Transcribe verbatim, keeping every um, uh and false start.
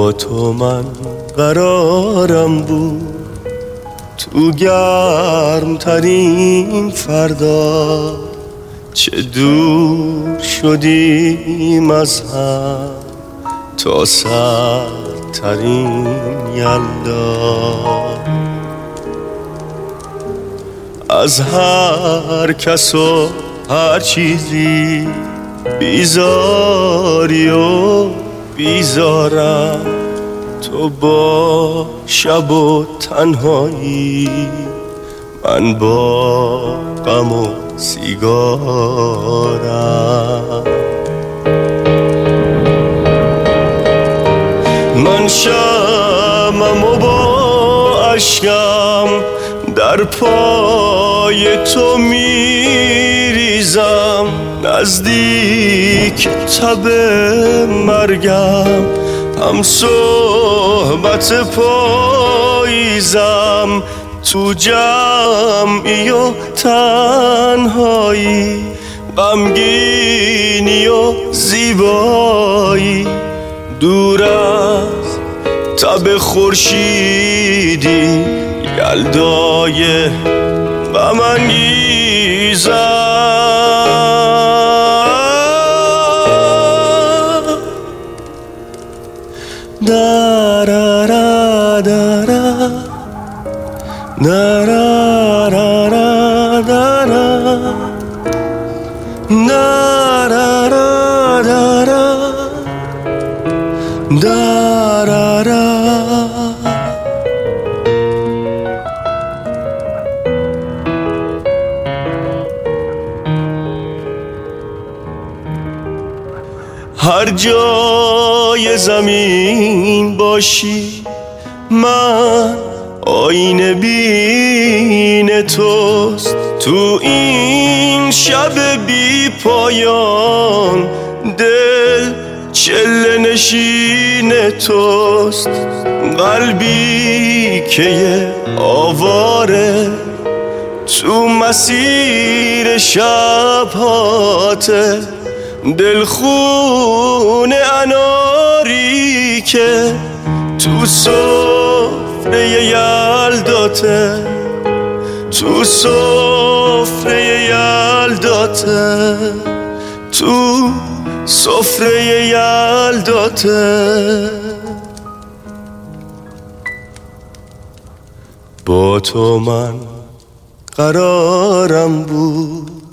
با تو من قرارم بود تو گرم ترین فردا، چه دور شدیم از هم تا سردترین یلدا. از هر کس و هر چیزی بیزاری و بیزارم، تو با شب و تنهایی، من با غم و سیگارم. من شمعم و با اشکم در پای تو میریزم، نزدیک تب مرگم هم صحبت پاییزم. تو جمعی و تنهایی، غمگینی و زیبایی، دور از تب خورشیدی یلدای غم انگیزم. دارارا دارا دارارا دارا دارارا دارا دارارا. هر جای زمین باشی من آینه بین توست، تو این شب بی پایان دل چله نشین توست. قلبی که یه آواره تو مسیر شبهاته، دلخون اناری که تو سفره یلداته، تو سفره یلداته، تو سفره یلداته. با تو من قرارم بود